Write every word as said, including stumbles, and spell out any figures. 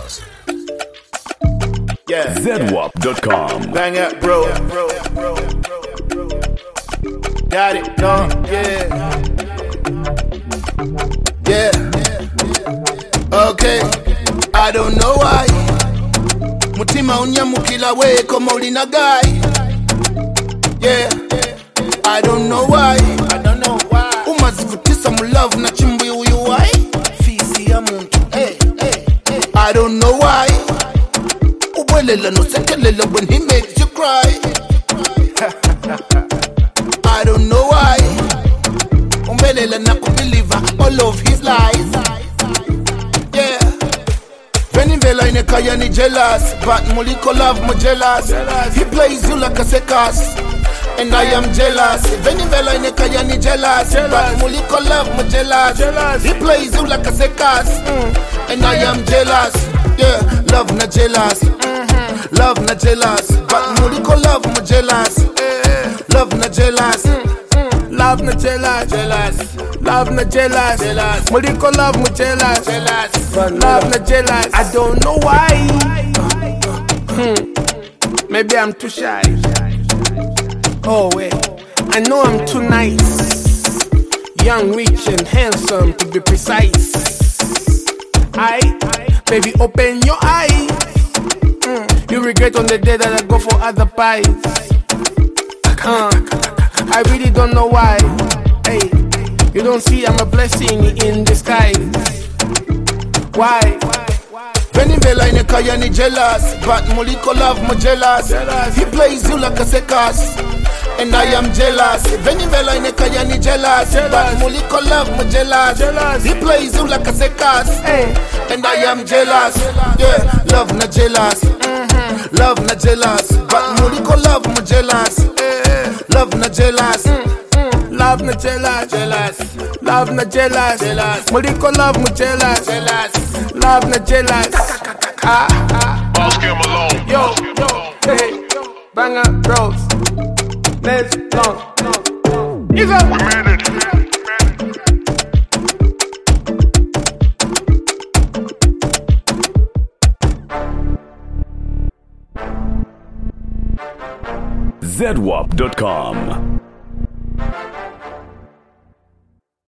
Yeah. Z W A P dot com. Bang it, bro. Got it, no, yeah. Yeah. Okay. I don't know why. Mutima unyamukila we kama ulina guy. Yeah. I don't know why. I don't know why. Umazivutisa mu love na chimbi uyu why. Fisi ya muntu. Hey, hey, hey. I don't know why. Ubelela no sekelela when he makes you cry. I don't know why. Ubelela na kubelieve all of his lies. Yeah. Venivela inekaya ni jealous, but muliko love mo jealous. He plays you like a circus, and I am jealous. Venivela inekaya ni jealous, but muliko love mo jealous. He plays you like a circus, and I am jealous. Yeah, love na jealous, love na jealous, but muliko love mo jealous. Love na jealous, love na jealous, jealous. Love na jealous, jealous. Muliko love mo jealous, jealous. Love na jealous. I don't know why. Hmm. Maybe I'm too shy. Oh wait, I know I'm too nice. Young, rich, and handsome to be precise. I, baby, open your eyes. Mm. You regret on the day that I go for other pies. Uh, I really don't know why. Hey, you don't see I'm a blessing in disguise. Why? Venivela inekaya ni jealous, but muliko love mo jealous. He plays you like a circus, and I am jealous. Venivela inekaya ni jealous, but muliko love mo jealous. He plays you like a circus, and I am jealous. Yeah, love na jealous, love na jealous, but muliko love mo jealous. Love na jealous, love na jealous, jealous. Love na jealous, jealous. Muliko love mo jealous, jealous. Love na jealous. Ah, ah. Boss Kim alone. Yo, yo, hey, banger bros. Let's go. Is up. We made it. Z W A P dot com.